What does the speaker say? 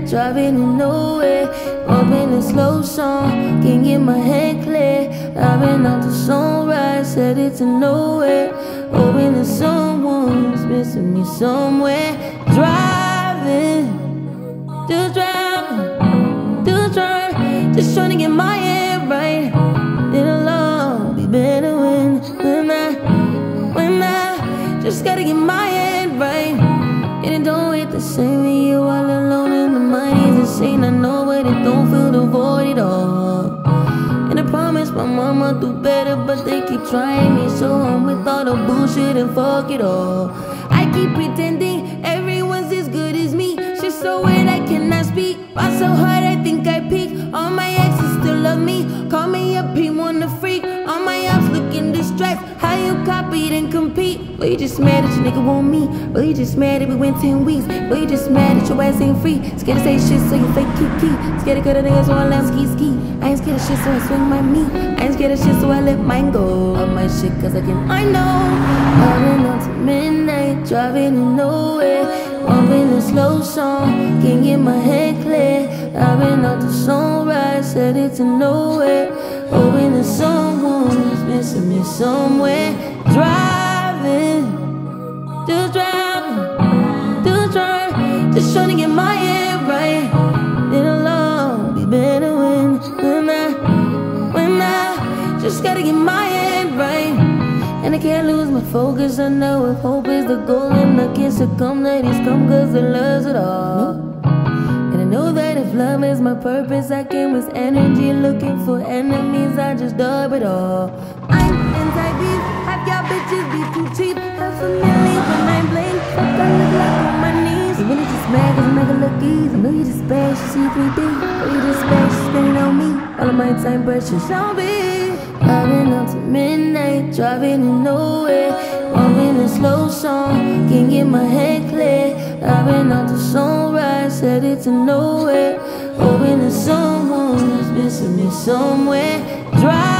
midnight, driving to nowhere. Bumping a slow song, can't get my head clear. I've been out to sunrise, headed to nowhere. Hoping that someone's missing me somewhere. Driving, just driving, just trying to get my head right. It'll all be better when I just gotta get my head right. And it don't hit the same when you all alone and the mind is insane. I know, but it don't feel the void at all. And I promise my mama do better, but they keep trying me, so I'm with all the bullshit and fuck it all. I keep pretending everyone's as good as me. Shit so weird I cannot speak. Why so hard I think I peak. All my exes still love me. Call me up, he wanna freak. All my ops looking distressed. How you copied and compete? Well, you just mad that your nigga want me. Well, you just mad that we went 10 weeks. Well, you just mad that your ass ain't free. Scared to say shit so you fake key. Scared to cut a nigga so I laugh ski. I ain't scared of shit so I swing my meat. I ain't scared of shit so I let mine go. Love my shit cause I know. I've been up to midnight, driving to nowhere. Bumping a slow song, can't get my head clear. I've been out to sunrise, headed to nowhere. Hoping that someone's missing me somewhere. Driving, just trying to get my head right. It'll all be better when I just gotta get my head right. And I can't lose my focus. I know if hope is the goal and I can't succumb, ladies come cause the love's it all. And I know that if love is my purpose, I can't waste energy looking for enemies. I just dub it all. I'm anti-beef, have y'all bitches be too cheap. Half a million when I'm blamed, fuck I look like on my knees. You really just mad cause I make it look easy. I know you just bad, she see 3D. Or you just bad, she spending on me. All of my time precious, shall be. I've been up to midnight, driving to nowhere. Bumping a slow song, can't get my head clear. I've been out to sunrise, headed to nowhere. Hoping that someone's missing me somewhere. Drive